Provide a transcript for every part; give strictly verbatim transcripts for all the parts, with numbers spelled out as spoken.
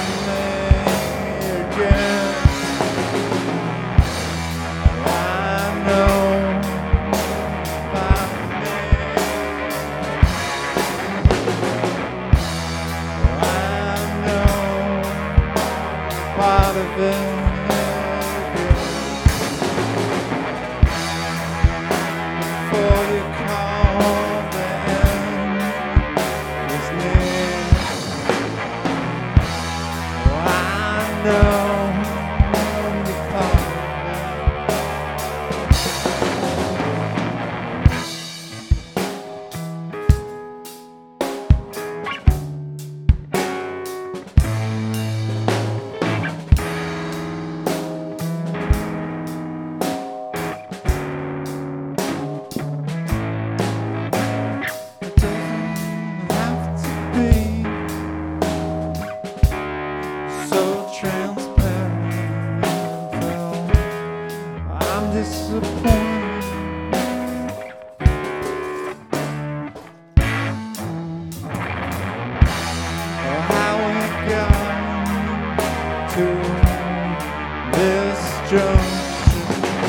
Part of it. Before you call the end is near. Oh, I know you're part of disappointed. Oh, how we got to this junction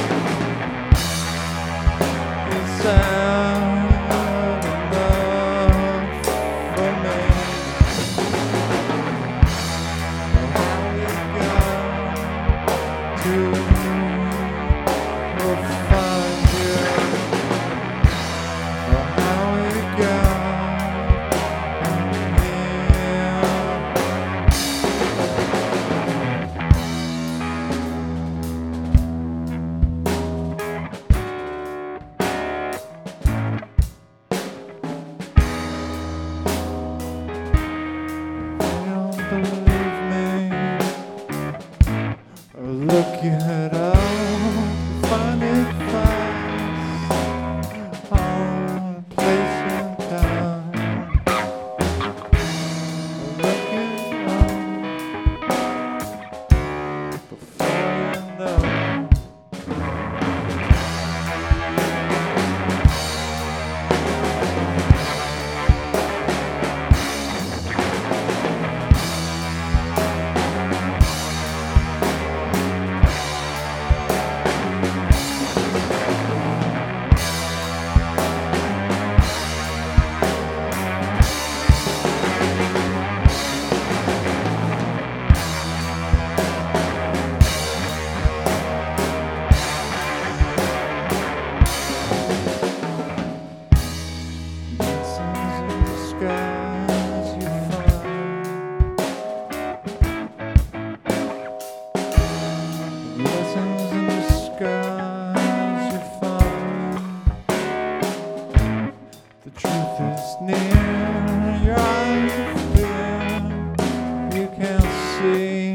is not enough for me. Oh, how we got to find you. Oh, how we got you don't believe me, or look your head up. Find it fast on a place and time. Look it up before you know. Lessons in disguise you find. The truth is near, your eyes are clear, you can't see.